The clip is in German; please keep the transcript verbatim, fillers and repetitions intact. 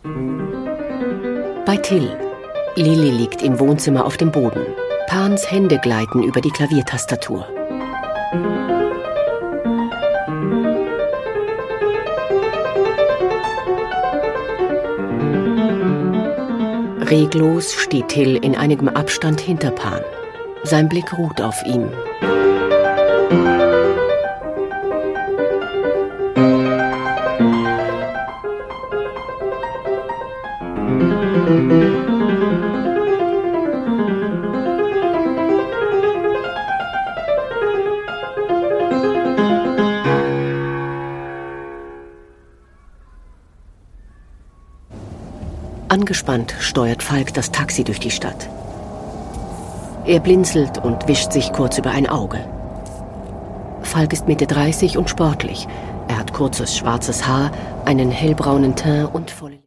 Bei Till. Lilly liegt im Wohnzimmer auf dem Boden. Pans Hände gleiten über die Klaviertastatur. Reglos steht Till in einigem Abstand hinter Pan. Sein Blick ruht auf ihm. Angespannt steuert Falk das Taxi durch die Stadt. Er blinzelt und wischt sich kurz über ein Auge. Falk ist Mitte dreißig und sportlich. Er hat kurzes schwarzes Haar, einen hellbraunen Teint und volle